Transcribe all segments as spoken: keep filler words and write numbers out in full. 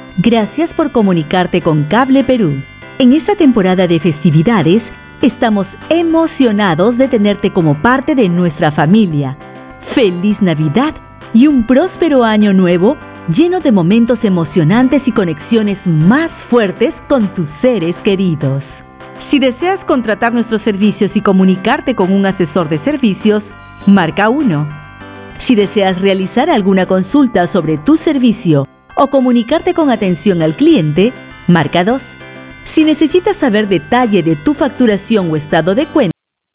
Gracias por comunicarte con Cable Perú. En esta temporada de festividades, estamos emocionados de tenerte como parte de nuestra familia. ¡Feliz Navidad y un próspero año nuevo lleno de momentos emocionantes y conexiones más fuertes con tus seres queridos! Si deseas contratar nuestros servicios y comunicarte con un asesor de servicios, marca uno. Si deseas realizar alguna consulta sobre tu servicio o comunicarte con atención al cliente, marca dos. Si necesitas saber detalle de tu facturación o estado de cuenta,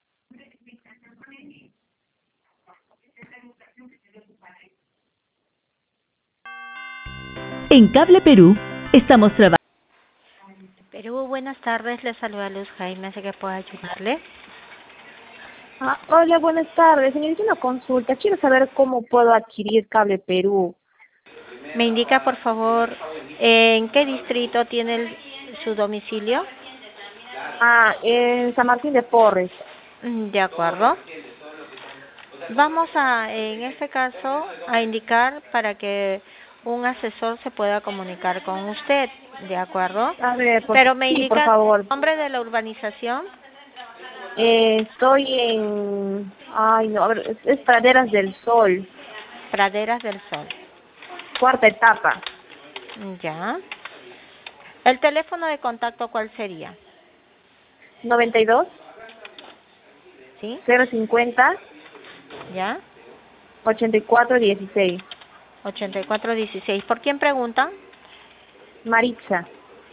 en Cable Perú estamos trabajando. Perú, buenas tardes, le saluda Luz Jaime, ¿sé que puedo ayudarle? Ah, hola, buenas tardes. Señorita, una consulta. Quiero saber cómo puedo adquirir Cable Perú. Me indica, por favor, en qué distrito tiene el, su domicilio. Ah, en San Martín de Porres. De acuerdo. Vamos a, en este caso, a indicar para que un asesor se pueda comunicar con usted, ¿de acuerdo? A ver, por, Pero me sí, por indica favor. el nombre de la urbanización. Eh, estoy en... Ay, no, a ver, es, es Praderas del Sol, Praderas del Sol. cuarta etapa. Ya. ¿El teléfono de contacto cuál sería? noventa y dos, ¿Sí? cero cincuenta, ¿Ya? ochenta y cuatro dieciséis. ochenta y cuatro dieciséis. ¿Por quién pregunta? Maritza.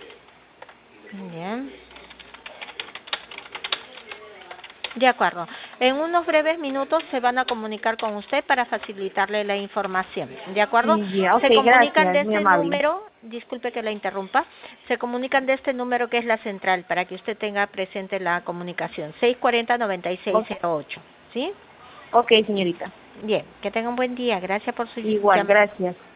Bien. De acuerdo. En unos breves minutos se van a comunicar con usted para facilitarle la información. ¿De acuerdo? Ya, ok, Se comunican de gracias, muy este amable. número, disculpe que la interrumpa, se comunican de este número que es la central para que usted tenga presente la comunicación. seis cuatro cero, nueve seis cero ocho. ¿Sí? Ok, señorita. Bien. Que tenga un buen día. Gracias por su Igual, llamada. gracias.